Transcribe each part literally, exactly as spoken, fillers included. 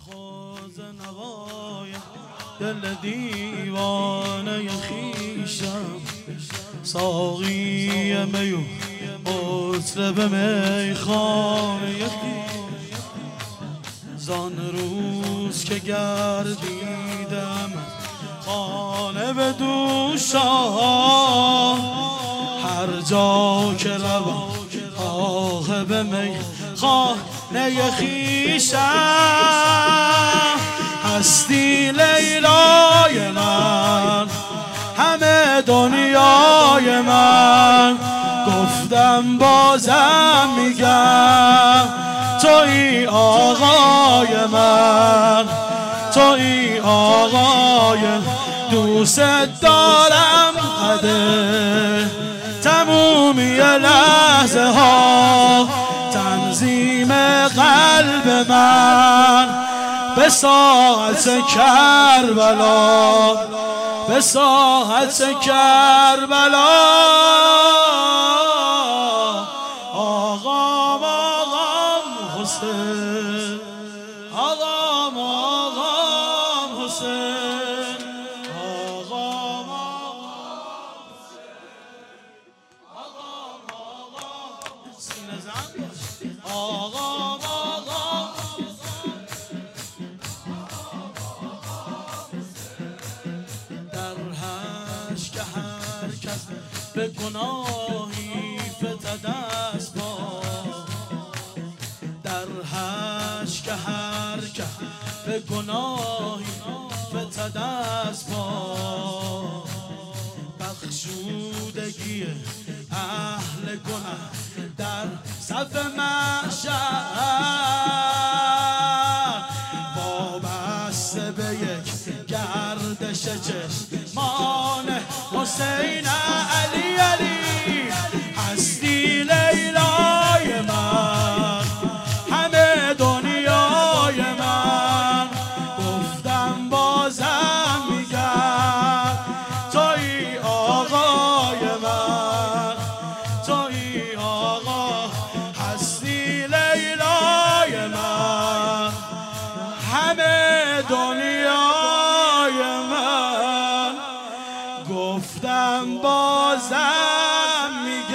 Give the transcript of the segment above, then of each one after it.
خود نوای دل دیوانه خویشم، ساقی می و عطر به میخانه زان روز که گردیدم خانه به دوشم، هر جا که روم آه به می خانه خویشم. هستی لیلای من، همه دنیای من، گفتم بازم میگم تویی آقای من، تویی آقای دوست دارم. قده تمومی لحظه ها تنظیم قلب من، به ساعت کربلا، به ساعت کربلا. آقام آقام حسین، آقام آقام حسین، آقام آقام آقام سینه زن، آقام آقام در هشت که هر کس به گناهی فتد است با، در هشت که هر کس به گناهی فتد است با، بخشودگی اهل گناه در صف محشر، وابسته به یک گردش چشمان حسین علی علی. هستی لیلای من، همه دنیای من، گفتم بازم میگم تویی آقای من، تویی آقا. هستی لیلای من، همه دنیای من، گفتم بازم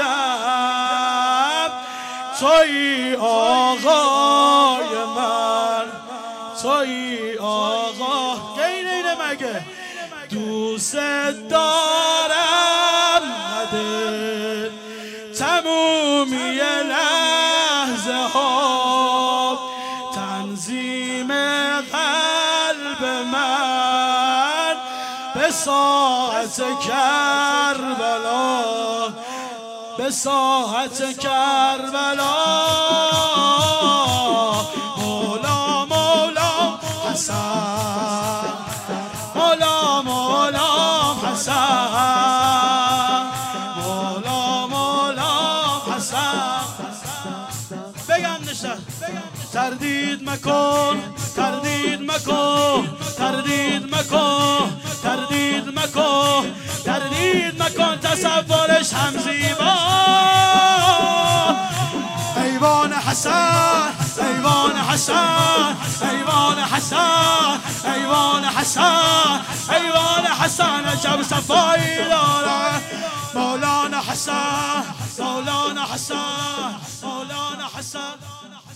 میگم تویی آقای من، تویی آقا. غیر اینه مگه دوست دارم. نده تمومی لحظه ها تنظیم قلب من، به ساعت کربلا، به ساعت کربلا. مولا مولا حسن، مولا مولا حسن، مولا مولا حسن. بگم نشد تردید مکن، تردید مکن، تردید مکن، تردید مکن، تردید مکن، تصورش هم زیبا. ایوان حسن، ایوان حسن، ایوان حسن، ایوان حسن، ایوان حسن، عجب صفایی داره. مولانا حسن، مولانا حسن، مولانا حسن.